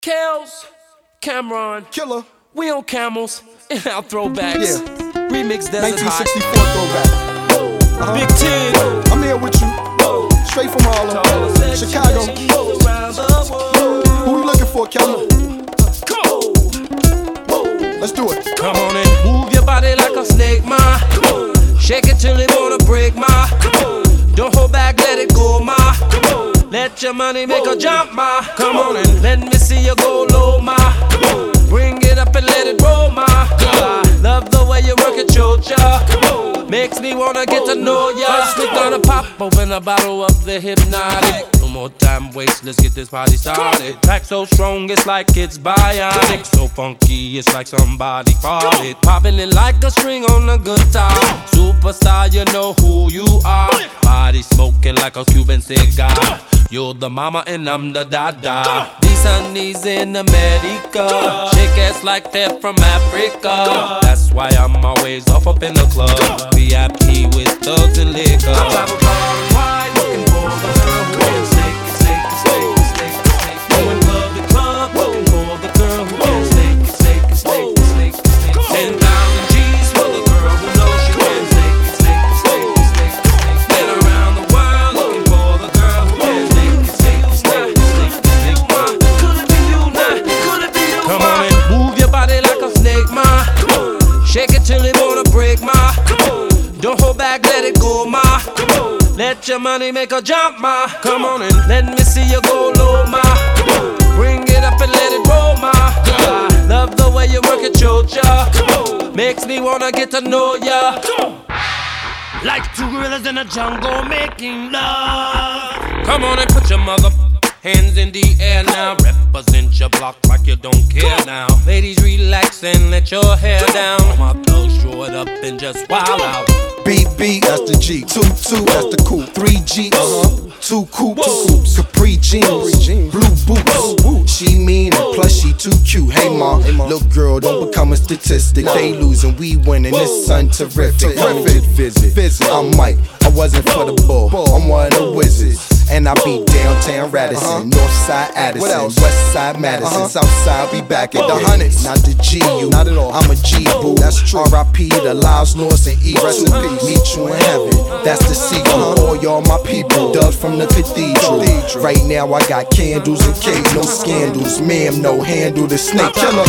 Kels, Cameron, Killer, we on camels and our throwbacks. Yeah. Remix Desert 1964 throwback. Big Tig, I'm here with you, straight from Harlem, Chicago. Who you looking for, Killer? Let's do it. Come on and move your body like a snake, ma. Shake it till it wanna break, ma. Don't hold back, let it go, ma. Let your money make a jump, ma. Come on and let me see you go low, ma. Bring it up and let it roll, ma. Love the way you work it, chocha. Makes me wanna get to know ya. First we gonna pop open a bottle of the hypnotic. No more time waste, let's get this party started. Track so strong, it's like it's bionic. So funky, it's like somebody farted. Popping it like a string on a guitar. Superstar, you know who you are. Body smoking like a Cuban cigar. You're the mama and I'm the dada. These honeys in America shake ass like they're from Africa. That's why I'm always off up in the club. VIP with thugs and liquor. I travel far and wide looking for the girl who can shake it, shake it, shake it, shake it, shake it. Going club to club looking for the girl who can shake it, shake it, shake it, shake it, shake it. 10,000 G's for the girl who knows she can shake it, shake it, shake it, shake it, shake it. Been around the world looking for the girl who can shake it, shake it, shake it, shake it, shake it. Could it be you now? Could it be you? Come on and move your body like a snake, ma. Shake it till it wanna break, ma. Don't hold back, let it go, ma. Let your money make a jump, ma. Come on and let me see you go low, ma. Bring it up and let it roll, ma. Love the way you work it, chocha. Makes me wanna get to know ya. Like two gorillas in the jungle making love. Come on and put your mother hands in the air now. Represent your block like you don't care now. Ladies, relax and let your hair down. My thugs draw it up and just wild out. BB, that's the G. 2-2, that's the coupe. 3G, 2 coupes. Capri jeans, blue boots. She mean and plus she too cute. Hey ma, little girl, don't become a statistic. They losing, we winning. This sun terrific. Visit. I'm Mike. I wasn't for the bull. I'm one of the wizards. And I be downtown Radisson, Northside Addison, Westside Madison, Southside, we back at the hundreds. Not the G-U, not at all. I'm a G-boo. That's true. R.I.P. the Lives, North, and East. Rest in peace. Meet you in heaven. That's the sequel. All y'all my people, dug from the cathedral. Right now I got candles and cake, no scandals. Ma'am, no handle the snake. Killer.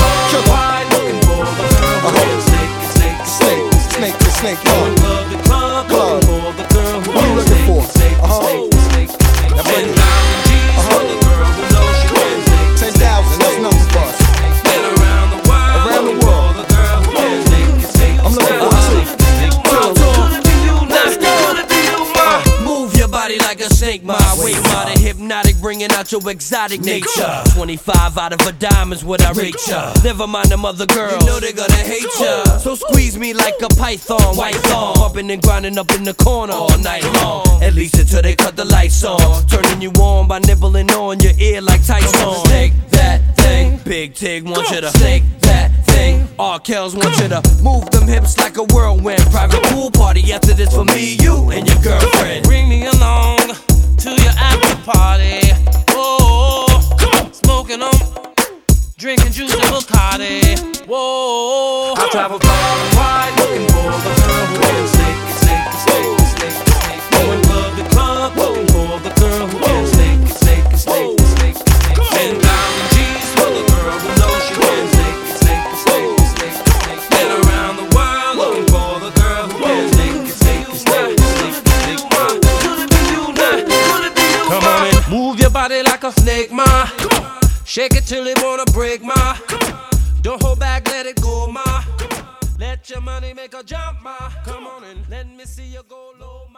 Snake. Club. What you looking for? 10,000 G's for the girl who knows she can shake it. 10,000, that's number for us. Been around the world. The girl who can shake it, shake it. I'm looking for Move your body like a snake, my way, modern hypnotic, bringing out your exotic nature. 25 out of a dime is what I rate ya. Never mind them other girls, you know they're gonna hate ya. So squeeze me like a python, white thong, bumping and grinding up in the corner all night long. At least until they cut the lights on, turning you on by nibbling on your ear like Tyson. Snake that thing, Big Tig wants you to snake that thing. R. Kells wants you to move them hips like a whirlwind. Private pool party after this for me, you, and your girlfriend. Bring me along to your after party. Oh, smoking on, drinking juice and Bacardi. Whoa, I travel far and wide looking for the girl who can shake it, shake it, shake it, shake it, shake it. Going club to club looking for the girl who can shake it, shake it, shake it, shake it, shake it. 10,000 G's for the girl who knows she can shake it, shake it, shake it, shake it, shake it. Been around the world looking for the girl who can shake it, shake it, shake it, shake it, shake it. Could it be you now? Could it be you? Come on and move your body like a snake, ma. Shake it till it wanna break, ma. Don't hold back, let it go, ma. Let your money make a jump, ma. Come on and let me see you go low, ma.